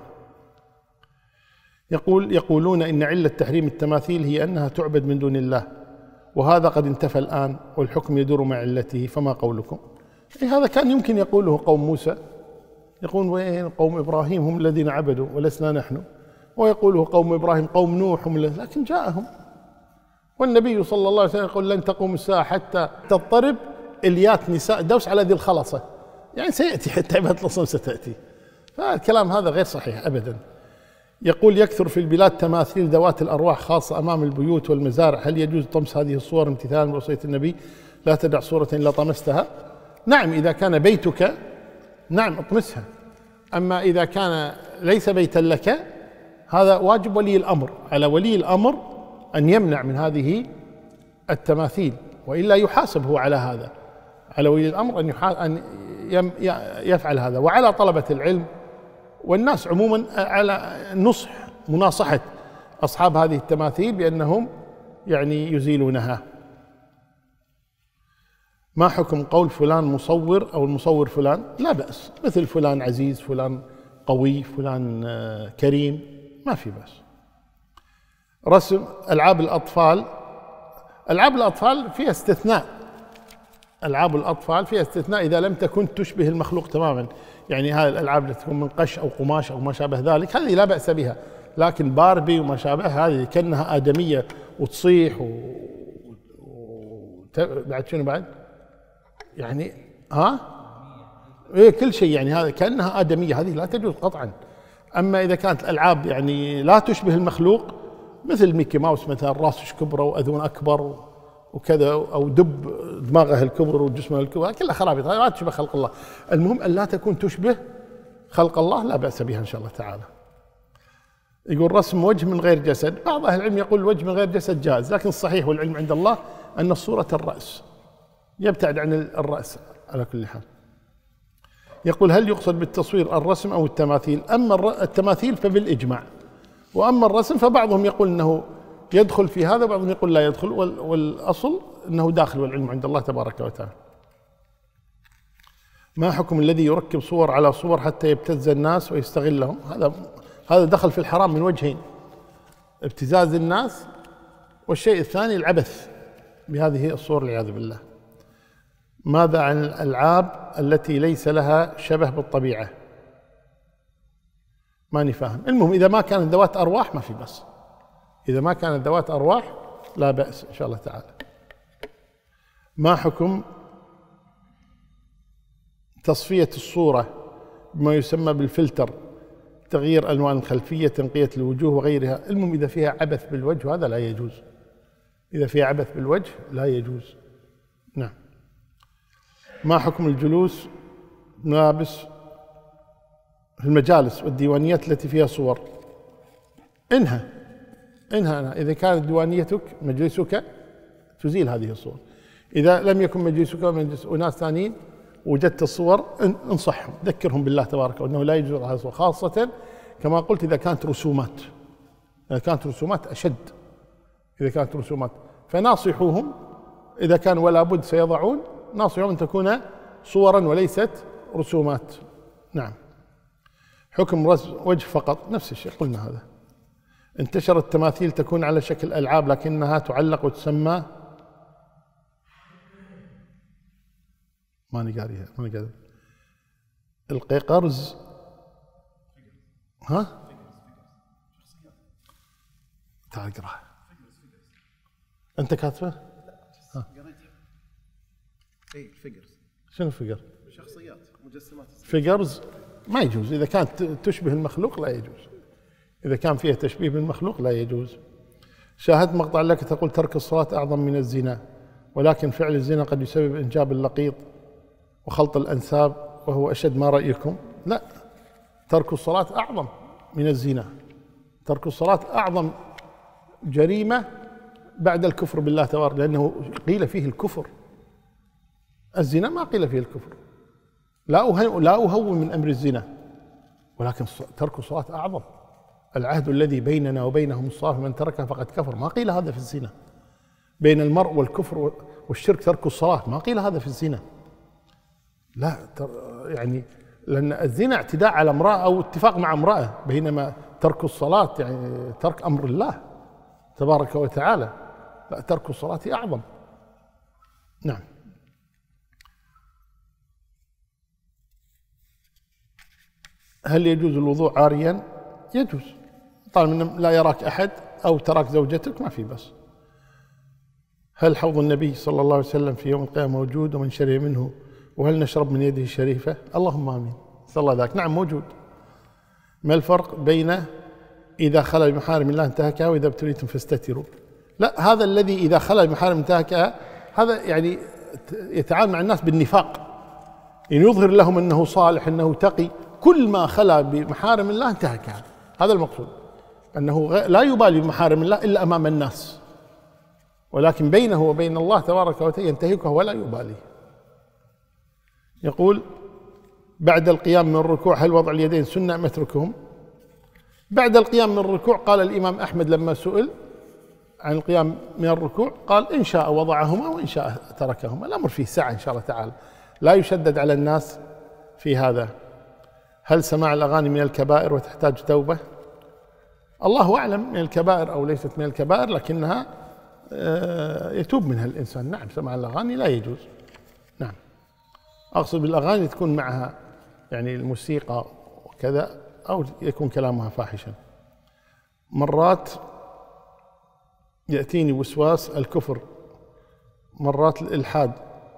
Speaker 1: يقولون إن علة تحريم التماثيل هي أنها تعبد من دون الله، وهذا قد انتفى الآن والحكم يدور مع علته، فما قولكم؟ هذا كان يمكن يقوله قوم موسى، يقول وين قوم إبراهيم هم الذين عبدوا ولسنا نحن، ويقوله قوم إبراهيم قوم نوح هم لكن جاءهم. والنبي صلى الله عليه وسلم يقول لن تقوم الساعة حتى تضطرب إليات نساء دوس على ذي الخلصة، يعني سيأتي حتى عبادة الأصنام ستأتي، فالكلام هذا غير صحيح أبدا. يقول يكثر في البلاد تماثيل ذوات الأرواح خاصة أمام البيوت والمزارع، هل يجوز طمس هذه الصور امتثالا بوصية النبي لا تدع صورة إلا طمستها؟ نعم، إذا كان بيتك نعم اطمسها، أما إذا كان ليس بيتا لك هذا واجب ولي الأمر، على ولي الأمر أن يمنع من هذه التماثيل، وإلا يحاسب هو على هذا، على ولي الأمر أن يفعل هذا، وعلى طلبة العلم والناس عموما على مناصحة أصحاب هذه التماثيل بأنهم يعني يزيلونها. ما حكم قول فلان مصور أو المصور فلان؟ لا بأس، مثل فلان عزيز، فلان قوي، فلان كريم، ما في بأس. رسم ألعاب الأطفال، ألعاب الأطفال فيها استثناء، ألعاب الأطفال فيها استثناء إذا لم تكن تشبه المخلوق تماما، يعني هذه الألعاب التي تكون من قش أو قماش أو ما شابه ذلك هذه لا بأس بها، لكن باربي وما شابه هذه كأنها آدمية وتصيح بعد شنو بعد؟ يعني إيه كل شيء، يعني هذا كأنها آدمية، هذه لا تجوز قطعا. أما إذا كانت الألعاب يعني لا تشبه المخلوق مثل ميكي ماوس مثلا، راسه كبره وأذون أكبر وكذا، أو دماغه الكبر وجسمه الكبر، كلها خرابيط، لا تشبه خلق الله. المهم أن لا تكون تشبه خلق الله، لا بأس بها إن شاء الله تعالى. يقول رسم وجه من غير جسد، بعض أهل العلم يقول الوجه من غير جسد جائز، لكن الصحيح والعلم عند الله أن صورة الرأس يبتعد عن الرأس على كل حال. يقول هل يقصد بالتصوير الرسم أو التماثيل؟ أما التماثيل فبالإجماع، وأما الرسم فبعضهم يقول أنه يدخل في هذا وبعضهم يقول لا يدخل، والأصل أنه داخل والعلم عند الله تبارك وتعالى. ما حكم الذي يركب صور على صور حتى يبتز الناس ويستغلهم؟ هذا دخل في الحرام من وجهين: ابتزاز الناس، والشيء الثاني العبث بهذه الصور والعياذ بالله. ماذا عن الألعاب التي ليس لها شبه بالطبيعة؟ ماني فاهم. المهم إذا ما كانت ذوات أرواح ما في بأس، إذا ما كانت ذوات أرواح لا بأس إن شاء الله تعالى. ما حكم تصفية الصورة بما يسمى بالفلتر، تغيير ألوان الخلفية، تنقية الوجوه وغيرها؟ المهم إذا فيها عبث بالوجه هذا لا يجوز، إذا فيها عبث بالوجه لا يجوز. نعم. ما حكم الجلوس ملابس في المجالس والديوانيات التي فيها صور؟ انهى إذا كانت ديوانيتك مجلسك تزيل هذه الصور. إذا لم يكن مجلسك ومجلس أناس ثانيين وجدت الصور انصحهم، ذكرهم بالله تبارك وأنه لا يجوز هذا الصور، خاصة كما قلت إذا كانت رسومات، أشد. إذا كانت رسومات فناصحوهم، إذا كان ولا بد سيضعون، ناصحهم أن تكون صورا وليست رسومات. نعم. حكم رسم وجه فقط، نفس الشيء قلنا هذا. انتشرت تماثيل تكون على شكل ألعاب لكنها تعلق وتسمى ماني قاريها القيقرز، تعال اقراها انت كاتبه؟
Speaker 3: اي فيجرز.
Speaker 1: شنو فيجر؟
Speaker 3: شخصيات مجسمات.
Speaker 1: فيجرز ما يجوز، اذا كانت تشبه المخلوق لا يجوز، اذا كان فيها تشبيه بالمخلوق لا يجوز. شاهدت مقطع لك تقول ترك الصلاة اعظم من الزنا، ولكن فعل الزنا قد يسبب انجاب اللقيط وخلط الانساب وهو اشد، ما رايكم؟ لا، ترك الصلاة اعظم من الزنا، ترك الصلاة اعظم جريمة بعد الكفر بالله تبارك، لانه قيل فيه الكفر. الزنا ما قيل فيه الكفر، لا أهون من أمر الزنا، ولكن ترك الصلاة أعظم. العهد الذي بيننا وبينهم الصلاة فمن تركها فقد كفر، ما قيل هذا في الزنا. بين المرء والكفر والشرك ترك الصلاة، ما قيل هذا في الزنا. لا، يعني لأن الزنا اعتداء على امرأة أو اتفاق مع امرأة، بينما ترك الصلاة يعني ترك أمر الله تبارك وتعالى. لا، ترك الصلاة أعظم. نعم. هل يجوز الوضوء عاريا؟ يجوز، طالما لا يراك أحد أو تراك زوجتك ما في بس. هل حوض النبي صلى الله عليه وسلم في يوم القيامة موجود ومن شرب منه، وهل نشرب من يده الشريفة؟ اللهم آمين. صلى الله ذاك. نعم موجود. ما الفرق بين إذا خلا بمحارم الله انتهكها وإذا ابتليتم فاستتروا؟ لا، هذا الذي إذا خلا بمحارم انتهكها هذا يعني يتعامل مع الناس بالنفاق، يعني يظهر لهم أنه صالح أنه تقي، كل ما خلا بمحارم الله انتهكها. هذا المقصود، أنه لا يبالي بمحارم الله إلا أمام الناس، ولكن بينه وبين الله تبارك وتعالى ينتهكه ولا يبالي. يقول بعد القيام من الركوع هل وضع اليدين سنة أم أتركهم؟ بعد القيام من الركوع قال الإمام أحمد لما سئل عن القيام من الركوع قال إن شاء وضعهما وإن شاء تركهما. الأمر فيه سعة إن شاء الله تعالى، لا يشدد على الناس في هذا. هل سماع الأغاني من الكبائر وتحتاج توبة؟ الله أعلم من الكبائر أو ليست من الكبائر، لكنها يتوب منها الإنسان. نعم، سماع الأغاني لا يجوز. نعم، أقصد بالأغاني تكون معها يعني الموسيقى وكذا، أو يكون كلامها فاحشا. مرات يأتيني وسواس الكفر، مرات الإلحاد،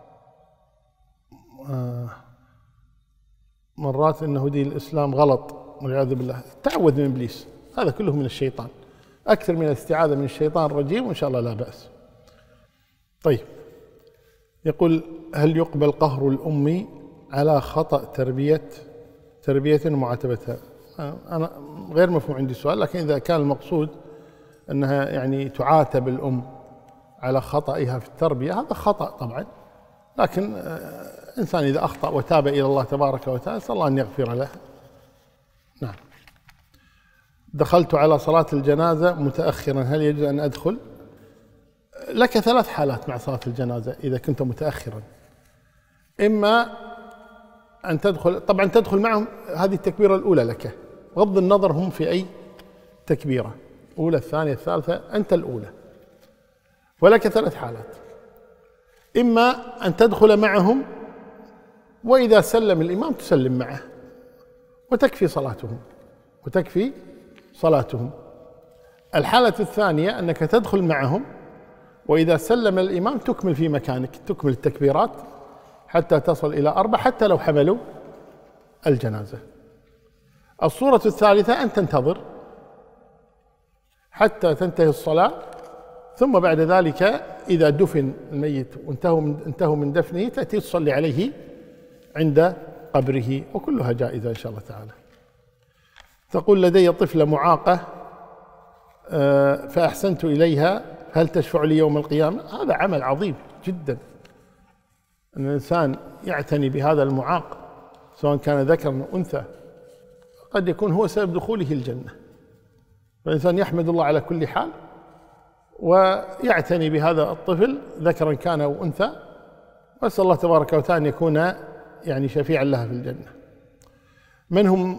Speaker 1: مرات أنه دين الإسلام غلط والعياذ بالله. تعوذ من إبليس، هذا كله من الشيطان. أكثر من الاستعاذة من الشيطان الرجيم، وإن شاء الله لا بأس. طيب، يقول: هل يقبل قهر الأم على خطأ تربية ومعاتبتها؟ أنا غير مفهوم عندي السؤال، لكن إذا كان المقصود أنها يعني تعاتب الأم على خطئها في التربية، هذا خطأ طبعا، لكن إنسان إذا أخطأ وتاب إلى الله تبارك وتعالى أسأل الله أن يغفر له. نعم. دخلت على صلاة الجنازة متأخرا، هل يجوز أن أدخل؟ لك 3 حالات مع صلاة الجنازة إذا كنت متأخرا. إما أن تدخل، طبعا تدخل معهم، هذه التكبيرة الأولى لك، بغض النظر هم في أي تكبيرة، أولى الثانية الثالثة، أنت الأولى. ولك 3 حالات: إما أن تدخل معهم وإذا سلم الإمام تسلم معه وتكفي صلاتهم. الحالة الثانية أنك تدخل معهم وإذا سلم الإمام تكمل في مكانك، تكمل التكبيرات حتى تصل إلى 4 حتى لو حملوا الجنازة. الصورة الثالثة أن تنتظر حتى تنتهي الصلاة، ثم بعد ذلك إذا دفن الميت وانتهوا من دفنه تأتي تصلي عليه عند قبره، وكلها جائزة إن شاء الله تعالى. تقول: لدي طفلة معاقة فأحسنت إليها، هل تشفع لي يوم القيامة؟ هذا عمل عظيم جدا، أن الإنسان يعتني بهذا المعاق سواء كان ذكر أو أنثى، قد يكون هو سبب دخوله الجنة. فالإنسان يحمد الله على كل حال ويعتني بهذا الطفل ذكرا كان أو أنثى، وأسأل الله تبارك وتعالى أن يكون يعني شفيعا لها في الجنة. من هم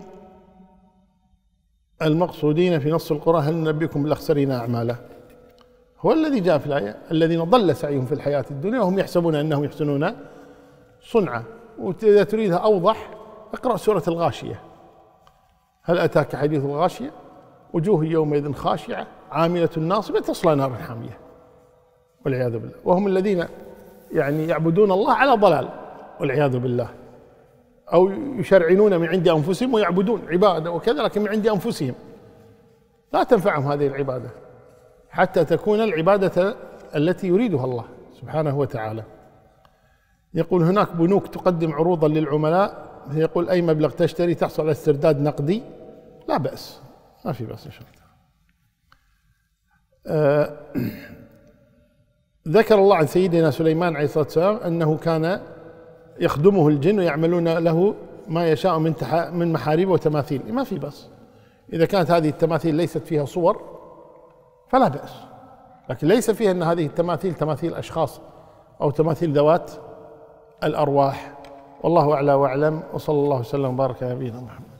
Speaker 1: المقصودين في نص القرآن؟ هل ننبئكم بالأخسرين أعمالا؟ هو الذي جاء في الآية: الذين ضل سعيهم في الحياة الدنيا وهم يحسبون أنهم يحسنون صنعا. وإذا تريدها أوضح اقرأ سورة الغاشية: هل أتاك حديث الغاشية؟ وجوه يومئذ خاشعة عاملة ناصبة تصلى نارا حامية، والعياذ بالله. وهم الذين يعني يعبدون الله على ضلال والعياذ بالله، أو يشرعنون من عند أنفسهم ويعبدون عبادة وكذا، لكن من عند أنفسهم لا تنفعهم هذه العبادة حتى تكون العبادة التي يريدها الله سبحانه وتعالى. يقول: هناك بنوك تقدم عروضا للعملاء، يقول أي مبلغ تشتري تحصل على استرداد نقدي. لا بأس، ما في بأس إن شاء الله. ذكر الله عن سيدنا سليمان عليه الصلاة والسلام أنه كان يخدمه الجن ويعملون له ما يشاء من محاريب وتماثيل. ما في بأس إذا كانت هذه التماثيل ليست فيها صور فلا بأس، لكن ليس فيها أن هذه التماثيل تماثيل أشخاص أو تماثيل ذوات الأرواح. والله أعلى وأعلم، وصلى الله وسلم وبارك على نبينا محمد.